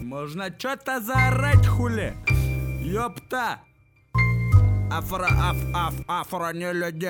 Можно чё-то заорать, хули? Ёпта! Афро не люди.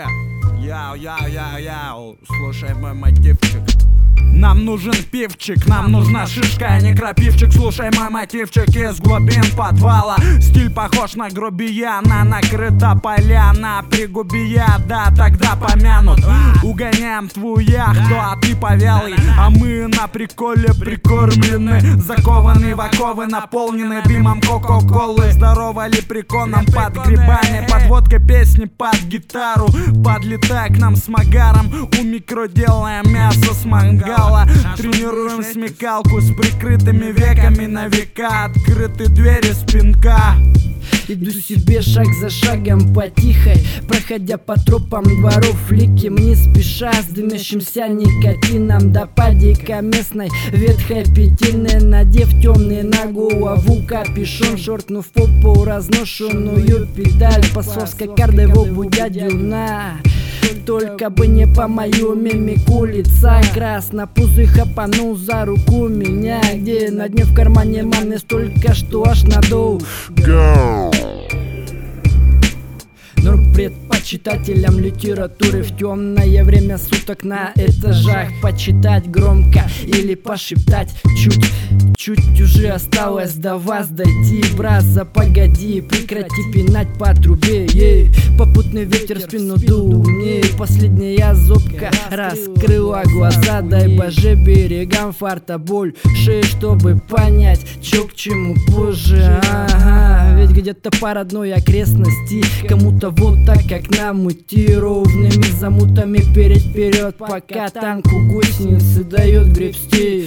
Яу, слушай мой мотивчик. Нам нужен пивчик, нам нужна шишка, а не крапивчик. Слушай мой мотивчик из глубин подвала. Стиль похож на грубияна, накрыта поляна. Пригубия, да, тогда помянут. Угоняем твою яхту, а ты повялый. А мы на приколе прикормлены, закованы в оковы, наполнены дымом кока-колы. Здорово лепреконом под грибами, под водкой песни под гитару. Подлетай к нам с магаром, у микро делаем мясо с мангала. Тренируем смекалку с прикрытыми веками, на века открыты двери спинка. Иду себе шаг за шагом потихой, проходя по тропам дворов, ликим не спеша, с дымящимся никотином до падика местной ветхой петельной, надев темный на голову капюшон, шоркнув попу разношенную педаль, посовской кардой в обу дядюна. Только бы не по мою мимику лица, краснопузый хапанул за руку меня, где на дне в кармане маны столько, что аж надул. Норм предпочитателям литературы в темное время суток на этажах почитать громко или пошептать чуть уже осталось до вас дойти. Браза, погоди, прекрати пинать по трубе, попутный ветер в спину дул мне. Последняя зубка раскрыла глаза, дай боже берегам фарта больше, чтобы понять, чё к чему позже. Ага, ведь где-то по родной окрестности кому-то вот так, как нам идти ровными замутами вперед, пока танку гусеницы дает гребсти.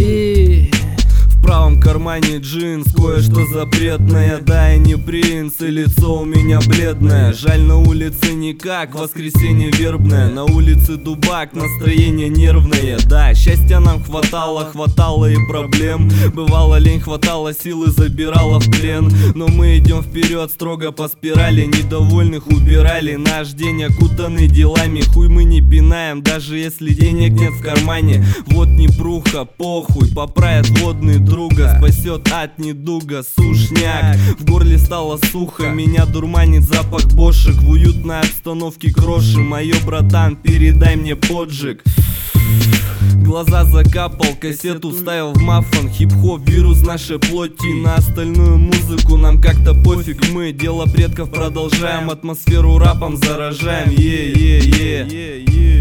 В правом кармане джинс, кое-что запретное. Да, я не принц, и лицо у меня бледное. Жаль, на улице никак, воскресенье вербное. На улице дубак, настроение нервное. Да, счастья нам хватало и проблем. Бывало лень, хватало силы, забирала в плен. Но мы идем вперед, строго по спирали. Недовольных убирали, наш день окутанный делами. Хуй мы не пинаем, даже если денег нет в кармане. Вот непруха, похуй, поправит водный друга, спасет от недуга сушняк. В горле стало сухо, меня дурманит запах бошек. В уютной обстановке кроши, мое братан, передай мне поджиг. Глаза закапал, кассету вставил в мафон. Хип-хоп, вирус нашей плоти. На остальную музыку нам как-то пофиг. Мы дело предков продолжаем, атмосферу рапом заражаем.